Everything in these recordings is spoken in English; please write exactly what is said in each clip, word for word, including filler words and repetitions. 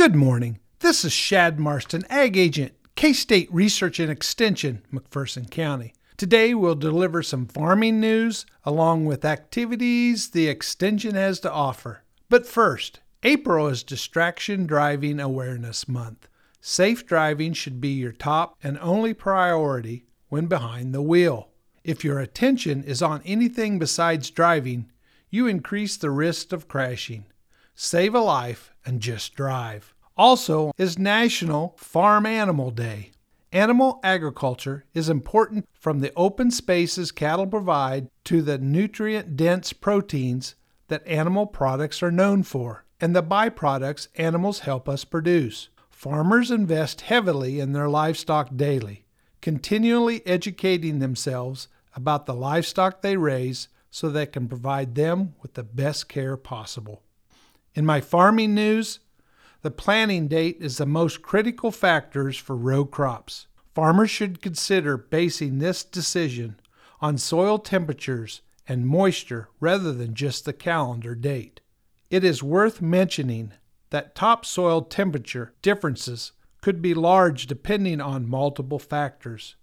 Good morning. This is Shad Marston, Ag Agent, K-State Research and Extension, McPherson County. Today we'll deliver some farming news along with activities the Extension has to offer. But first, April is Distraction Driving Awareness Month. Safe driving should be your top and only priority when behind the wheel. If your attention is on anything besides driving, you increase the risk of crashing. Save a life and just drive. Also is National Farm Animal Day. Animal agriculture is important from the open spaces cattle provide to the nutrient-dense proteins that animal products are known for, and the byproducts animals help us produce. Farmers invest heavily in their livestock daily, continually educating themselves about the livestock they raise so they can provide them with the best care possible. In my farming news, the planting date is the most critical factors for row crops. Farmers should consider basing this decision on soil temperatures and moisture rather than just the calendar date. It is worth mentioning that topsoil temperature differences could be large depending on multiple factors.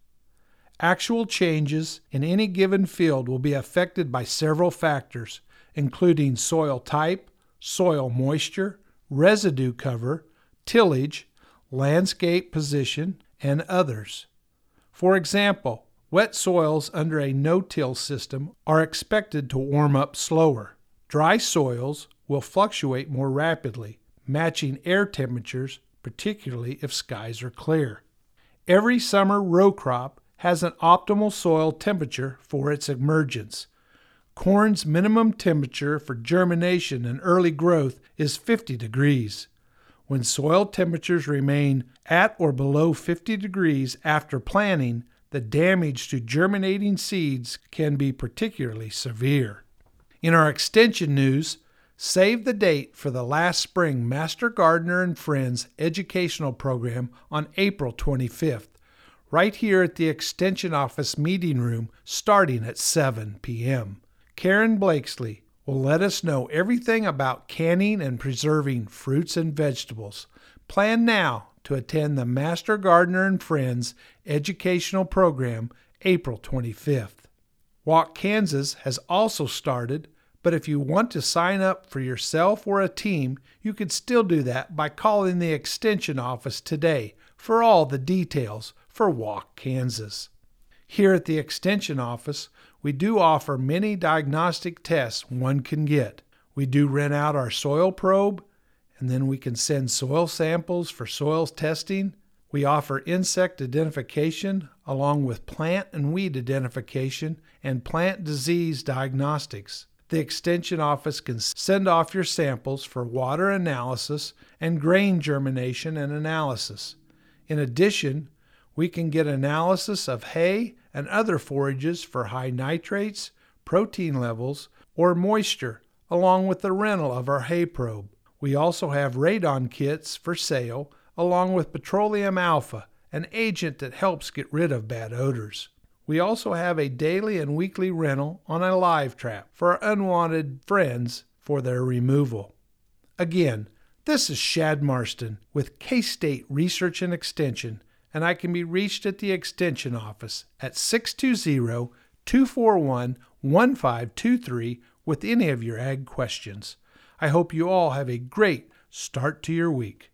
Actual changes in any given field will be affected by several factors, including soil type, soil moisture, residue cover, tillage, landscape position, and others. For example, wet soils under a no-till system are expected to warm up slower. Dry soils will fluctuate more rapidly, matching air temperatures, particularly if skies are clear. Every summer row crop has an optimal soil temperature for its emergence. Corn's minimum temperature for germination and early growth is fifty degrees. When soil temperatures remain at or below fifty degrees after planting, the damage to germinating seeds can be particularly severe. In our extension news, save the date for the last spring Master Gardener and Friends educational program on April twenty-fifth, right here at the Extension Office meeting room starting at seven p.m. Karen Blakesley will let us know everything about canning and preserving fruits and vegetables. Plan now to attend the Master Gardener and Friends educational program April twenty-fifth. Walk Kansas has also started, but if you want to sign up for yourself or a team, you can still do that by calling the Extension office today for all the details for Walk Kansas. Here at the Extension office, we do offer many diagnostic tests one can get. We do rent out our soil probe, and then we can send soil samples for soil testing. We offer insect identification along with plant and weed identification and plant disease diagnostics. The Extension office can send off your samples for water analysis and grain germination and analysis. In addition, we can get analysis of hay and other forages for high nitrates, protein levels, or moisture, along with the rental of our hay probe. We also have radon kits for sale, along with petroleum alpha, an agent that helps get rid of bad odors. We also have a daily and weekly rental on a live trap for our unwanted friends for their removal. Again, this is Shad Marston with K-State Research and Extension, and I can be reached at the Extension office at six two zero, two four one, one five two three with any of your ag questions. I hope you all have a great start to your week.